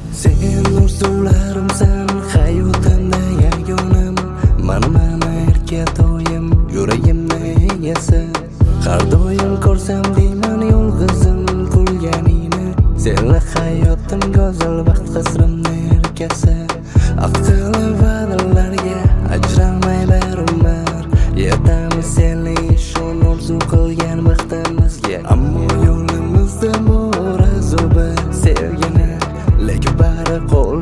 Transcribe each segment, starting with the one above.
Sen orzularimsan, hayotimda yagonam. Mana erka doim, yuragimda egasi. Har doim ko'rsam deyman yolg'izim kulganingni. Senla hayotim go'zal vaqt qasrimni erkasi. Aqli va'dalarga ajralmay barumar. Yetamiz senli ishon orzu qilgan vaqtimizga. Ammo yo'limizda bor azobi sevgini. Lek bari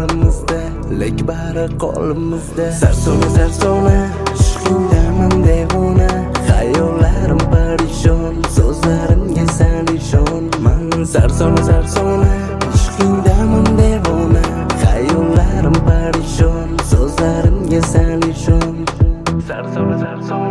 qo'limizda. Sarsona ishqingdaman devona. Xayollarim parishon, so'zlarimga sal ishonman. Sarsona ishqingdaman devona. Xayollarim parishon, so'zlarimga sal ishon. Sarsona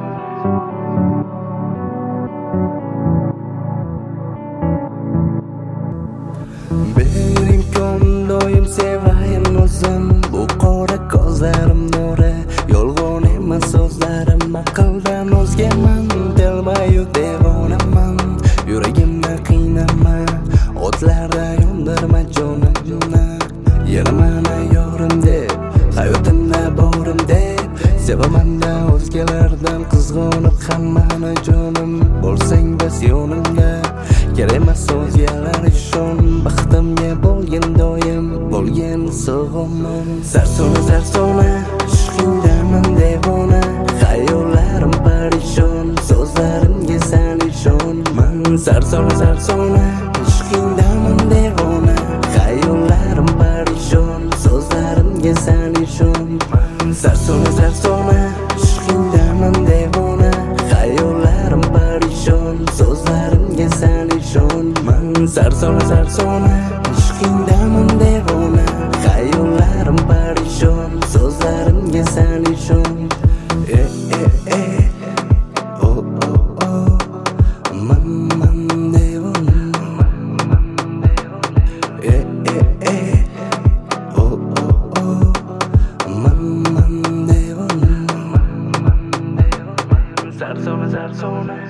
bir imkon doim sevayin o'zim. Bu qora ko'zlarim nuri, yolg'on emas so'zlarim. Aqldan o'zgaman, delmayu devonaman. Yuragimni qiynama, o'tlarda yondirma jonimni. Yana mana yorim deb, hayotimda borim deb. Sevaman-da o'zgalardan qizg'onib hammani jonim. Bo'lsang bas yonimda, kerak emas o'zgalar ishon. Baxtimga bo'lgin doim, bo'lgin sog'omon. Sarsona ishqingdaman devona. Xayollarim parishon, so'zlarimga sal ishonman. Sarsona ishqingdaman devona. Xayollarim parishon, so'zlarimga sal ishonman. Sarsona ishqingdaman devona. Xayollarim parishon, so'zlarimga sal ishonman. Sarsona ishqingdaman devona. Xayollarim parishon, so'zlarimga sal ishon. Man devona. Man devona. Sarsona